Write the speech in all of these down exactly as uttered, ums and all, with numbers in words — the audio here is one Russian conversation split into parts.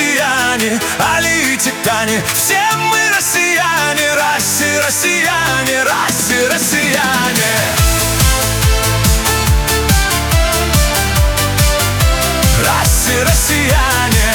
россияне, Али и Тикани. Все мы россияне, Россия, россияне, Россия, россияне. Россия, россияне.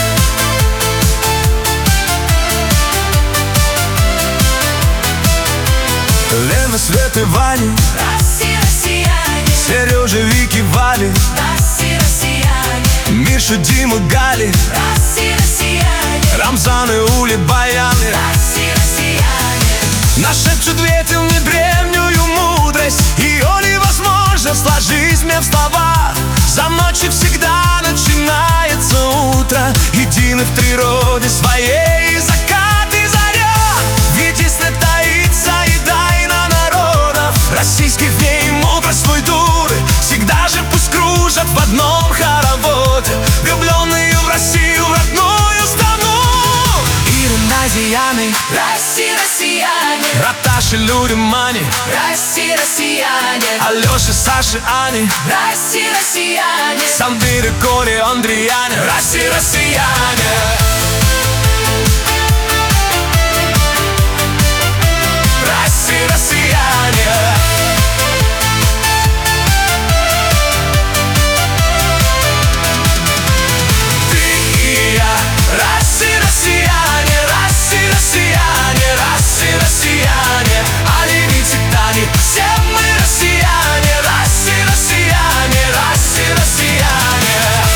Лена, Свет и Ваня, Россия, россияне. Сережа, Вики, Вали, Россия, россияне. Миша, Дима, Гали, Россия, россияне. Рамзан и Ули, Баяны. Россия, россияне. Нашепчут ветер мне древнюю мудрость, ее невозможно сложить мне в слова. За ночью всегда начинается утро, едины в природе своей, и закат, и заря. Ведь если таится еда и на народов российских, в ней мудрость культуры. Всегда же пусть кружат в одном хороводе, влюбленные в Россию, в родную страну. Ирина, Зияны, Россия, россияне. Раташи, Люди, Мани, Россия, россияне. Алёша, Саши, Ани, Россия, россияне. Сандыры, Коли, Андреяне. Россия, россияне. Россия, россияне. Ты и я, Россия, россияне, Россия, россияне, Россия, россияне, Али и Тикани. Все мы россияне, Россия, россияне, Россия, россияне.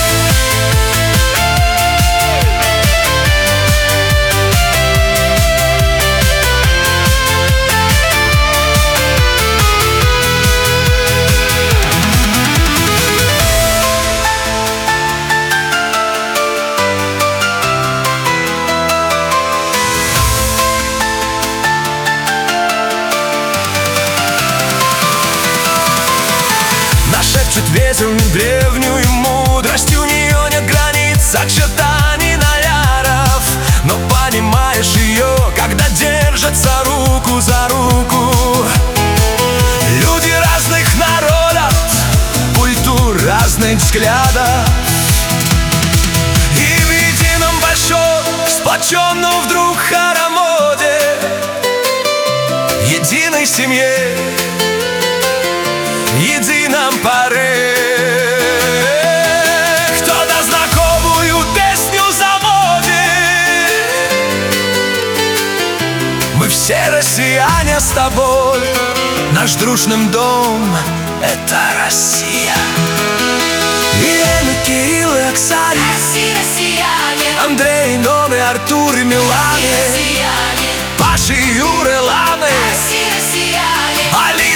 Нашепчет ветер древнюю мудрость, у нее нет границ, очертаний нарядов. Но понимаешь ее, когда держатся руку за руку. Люди разных народов, культур, разных взглядов, и в едином большом, сплоченном вдруг хороводе, единой семье, едином порыве. Кто-то знакомую песню заводит. Мы все россияне с тобой, наш дружный дом — это Россия. Елена, Кирилл и Оксана, Россия, россияне. Андрей, Новый, Артур и Милане, Россияне. Паша и Юра, Ланы, Россия, россияне. Али,